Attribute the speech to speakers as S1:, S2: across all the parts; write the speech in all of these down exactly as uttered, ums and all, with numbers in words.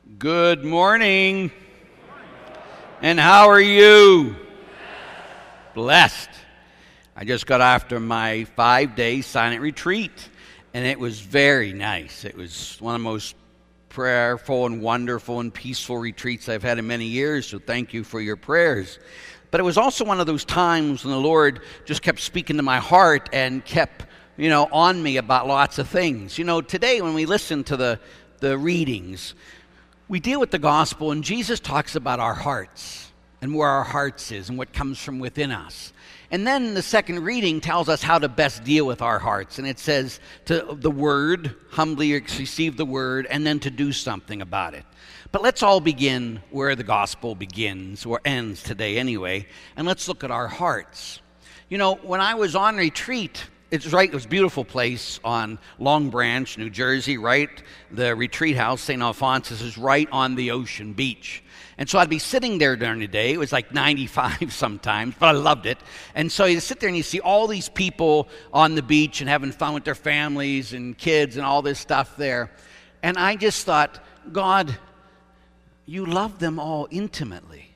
S1: Good morning. And how are you? Blessed. I just got after my five-day silent retreat, and it was very nice. It was one of the most prayerful and wonderful and peaceful retreats I've had in many years, so thank you for your prayers. But it was also one of those times when the Lord just kept speaking to my heart and kept, you know, on me about lots of things. You know, today when we listen to the, the readings, we deal with the gospel, and Jesus talks about our hearts and where our hearts is and what comes from within us. And then the second reading tells us how to best deal with our hearts. And it says to the word, humbly receive the word, and then to do something about it. But let's all begin where the gospel begins, or ends today anyway, and let's look at our hearts. You know, when I was on retreat, it's right, it was a beautiful place on Long Branch, New Jersey, right? The retreat house, Saint Alphonsus, is right on the ocean beach. And so I'd be sitting there during the day. It was like ninety-five sometimes, but I loved it. And so you sit there and you see all these people on the beach and having fun with their families and kids and all this stuff there. And I just thought, God, you love them all intimately.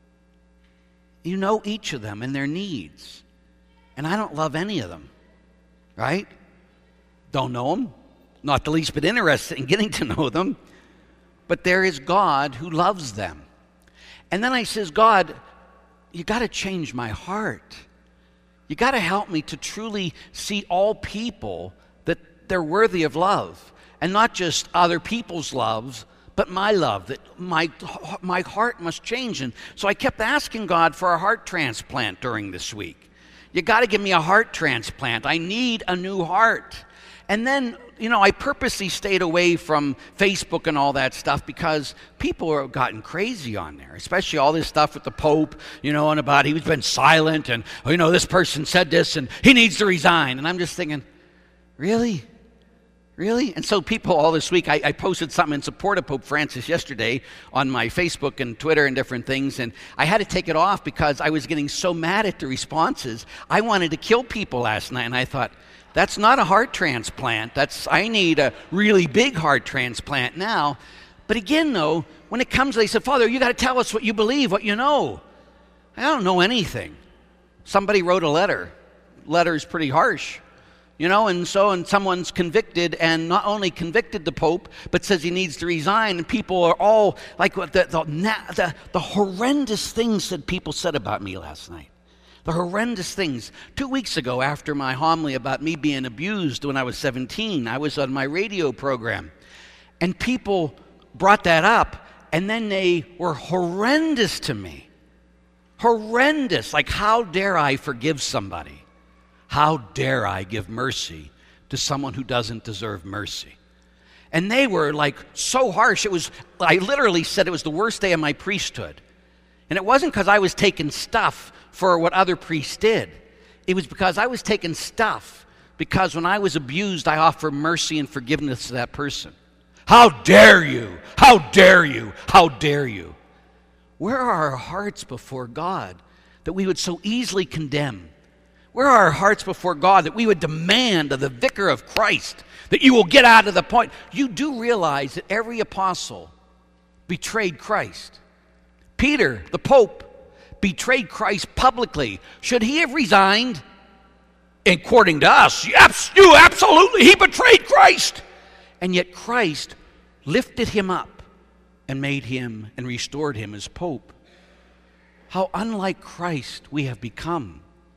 S1: You know each of them and their needs. And I don't love any of them. Right? Don't know them. Not the least bit interested in getting to know them. But there is God who loves them. And then I says, God, you got to change my heart. You got to help me to truly see all people that they're worthy of love. And not just other people's loves, but my love, that my, my heart must change. And so I kept asking God for a heart transplant during this week. You got to give me a heart transplant. I need a new heart. And then, you know, I purposely stayed away from Facebook and all that stuff because people have gotten crazy on there, especially all this stuff with the Pope, you know, and about he's been silent and, oh, you know, this person said this and he needs to resign. And I'm just thinking, really? Really? And so people all this week, I, I posted something in support of Pope Francis yesterday on my Facebook and Twitter and different things, and I had to take it off because I was getting so mad at the responses. I wanted to kill people last night, and I thought, that's not a heart transplant. That's I need a really big heart transplant now. But again, though, when it comes, they said, Father, you got to tell us what you believe, what you know. I don't know anything. Somebody wrote a letter. Letter's pretty harsh. You know, and so and someone's convicted, and not only convicted the Pope, but says he needs to resign. And people are all like the the, the the horrendous things that people said about me last night. The horrendous things. Two weeks ago, after my homily about me being abused when I was seventeen, I was on my radio program. And people brought that up, and then they were horrendous to me. Horrendous. Like, how dare I forgive somebody? How dare I give mercy to someone who doesn't deserve mercy? And they were like so harsh. It was, I literally said it was the worst day of my priesthood. And it wasn't because I was taking stuff for what other priests did. It was because I was taking stuff because when I was abused, I offered mercy and forgiveness to that person. How dare you? How dare you? How dare you? Where are our hearts before God that we would so easily condemn? Where are our hearts before God that we would demand of the vicar of Christ that you will get out of the point? You do realize that every apostle betrayed Christ. Peter, the Pope, betrayed Christ publicly. Should he have resigned? According to us, yes, you absolutely, he betrayed Christ. And yet Christ lifted him up and made him and restored him as Pope. How unlike Christ we have become.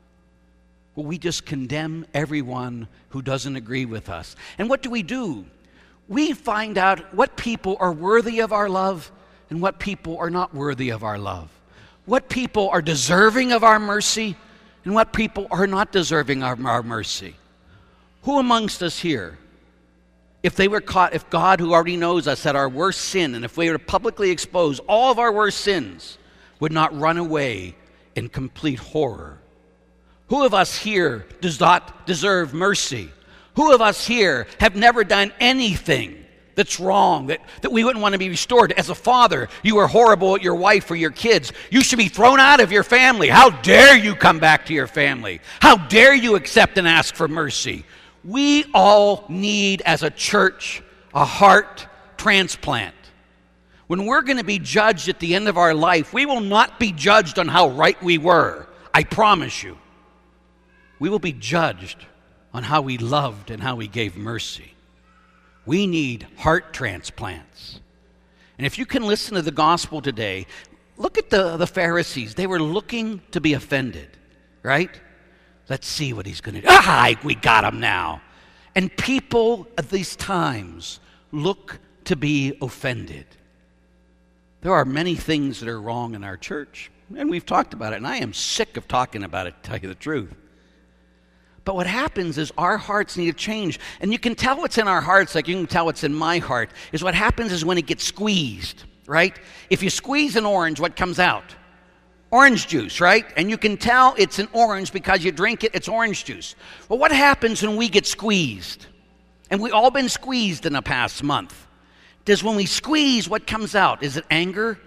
S1: Well, we just condemn everyone who doesn't agree with us. And what do we do? We find out what people are worthy of our love and what people are not worthy of our love. What people are deserving of our mercy and what people are not deserving of our mercy. Who amongst us here, if they were caught, if God, who already knows us, at our worst sin, and if we were to publicly expose all of our worst sins, would not run away in complete horror? Who of us here does not deserve mercy? Who of us here have never done anything that's wrong, that, that we wouldn't want to be restored? As a father, you are horrible at your wife or your kids. You should be thrown out of your family. How dare you come back to your family? How dare you accept and ask for mercy? We all need, as a church, a heart transplant. When we're going to be judged at the end of our life, we will not be judged on how right we were. I promise you. We will be judged on how we loved and how we gave mercy. We need heart transplants. And if you can listen to the gospel today, look at the, the Pharisees. They were looking to be offended, right? Let's see what he's going to do. Ah, we got him now. And people at these times look to be offended. There are many things that are wrong in our church, and we've talked about it, and I am sick of talking about it, to tell you the truth. But what happens is our hearts need to change, and you can tell what's in our hearts, like you can tell what's in my heart, is what happens is when it gets squeezed, right? If you squeeze an orange, what comes out? Orange juice, right? And you can tell it's an orange because you drink it, it's orange juice. Well, what happens when we get squeezed? And we've all been squeezed in the past month. Does when we squeeze, what comes out? Is it anger?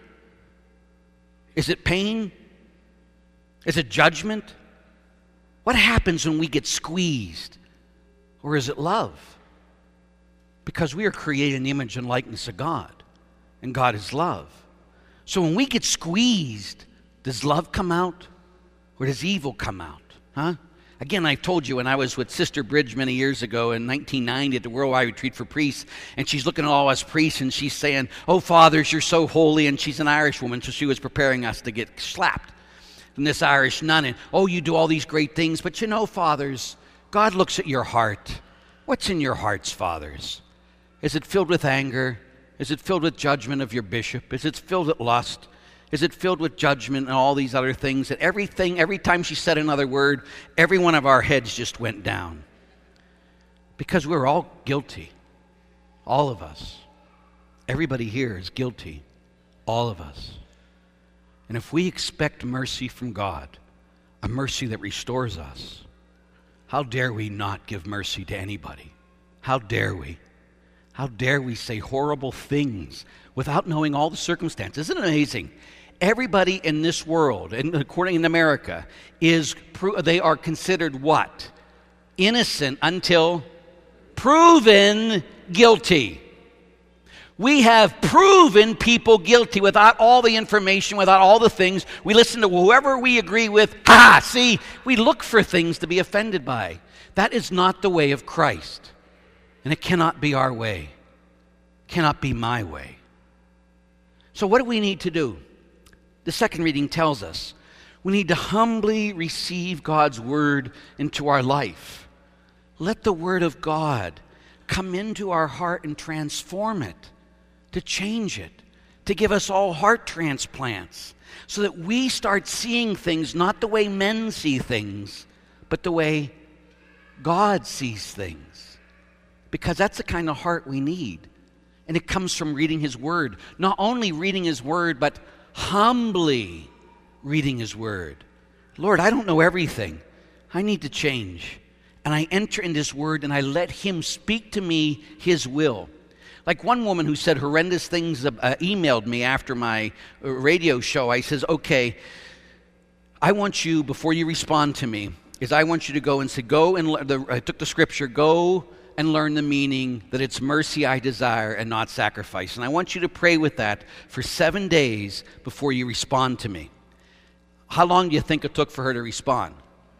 S1: Is it pain? Is it judgment? What happens when we get squeezed? Or is it love? Because we are created in the image and likeness of God. And God is love. So when we get squeezed, does love come out? Or does evil come out? Huh? Again, I told you when I was with Sister Bridge many years ago in nineteen ninety at the Worldwide Retreat for Priests, and she's looking at all us priests and she's saying, "Oh, fathers, you're so holy," and she's an Irish woman, so she was preparing us to get slapped. And this Irish nun, and, "Oh, you do all these great things, but you know, fathers, God looks at your heart. What's in your hearts, fathers? Is it filled with anger? Is it filled with judgment of your bishop? Is it filled with lust? Is it filled with judgment and all these other things?" And everything, every time she said another word, every one of our heads just went down. Because we're all guilty. All of us. Everybody here is guilty. All of us. And if we expect mercy from God, a mercy that restores us, how dare we not give mercy to anybody? How dare we? How dare we say horrible things without knowing all the circumstances? Isn't it amazing? Everybody in this world, and according in America, is they are considered what? Innocent until proven guilty. We have proven people guilty without all the information, without all the things. We listen to whoever we agree with. Ah, see, we look for things to be offended by. That is not the way of Christ. And it cannot be our way. It cannot be my way. So what do we need to do? The second reading tells us we need to humbly receive God's word into our life. Let the word of God come into our heart and transform it, to change it, to give us all heart transplants, so that we start seeing things not the way men see things, but the way God sees things. Because that's the kind of heart we need. And it comes from reading his word. Not only reading his word, but humbly reading his word. Lord, I don't know everything. I need to change. And I enter in this word and I let him speak to me his will. Like one woman who said horrendous things uh, emailed me after my radio show. I says, okay, I want you, before you respond to me, is I want you to go and say, go and, the, I took the scripture, go and learn the meaning that it's mercy I desire and not sacrifice. And I want you to pray with that for seven days before you respond to me. How long do you think it took for her to respond?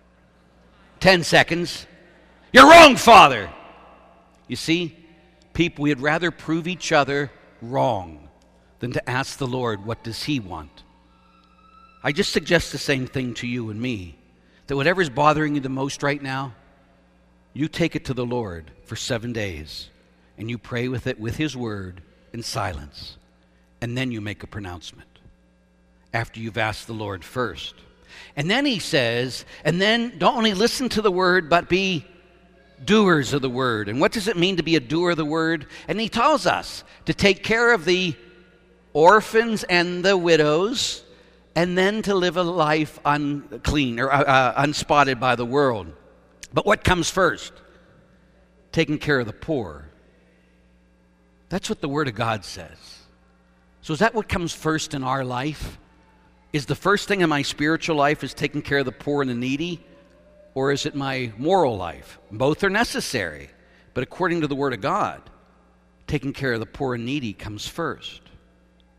S1: Ten seconds. You're wrong, Father. You see, people, we'd rather prove each other wrong than to ask the Lord, what does he want? I just suggest the same thing to you and me, that whatever's bothering you the most right now, you take it to the Lord for seven days, and you pray with it with his word in silence, and then you make a pronouncement after you've asked the Lord first. And then he says, and then don't only listen to the word, but be doers of the word. And what does it mean to be a doer of the word? And he tells us to take care of the orphans and the widows, and then to live a life unclean or uh, unspotted by the world. But what comes first? Taking care of the poor. That's what the Word of God says. So is that what comes first in our life? Is the first thing in my spiritual life is taking care of the poor and the needy? Or is it my moral life? Both are necessary. But according to the Word of God, taking care of the poor and needy comes first.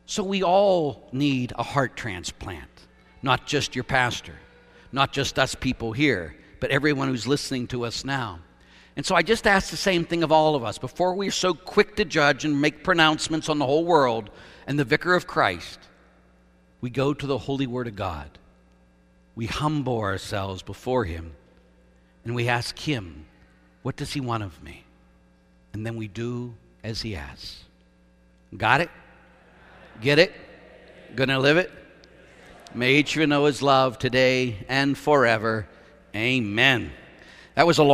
S1: So we all need a heart transplant, not just your pastor, not just us people here, but everyone who's listening to us now. And so I just ask the same thing of all of us. Before we're so quick to judge and make pronouncements on the whole world and the vicar of Christ, we go to the holy word of God. We humble ourselves before him, and we ask him, what does he want of me? And then we do as he asks. Got it? Get it? Gonna live it? May each of you know his love today and forever. Amen. That was a long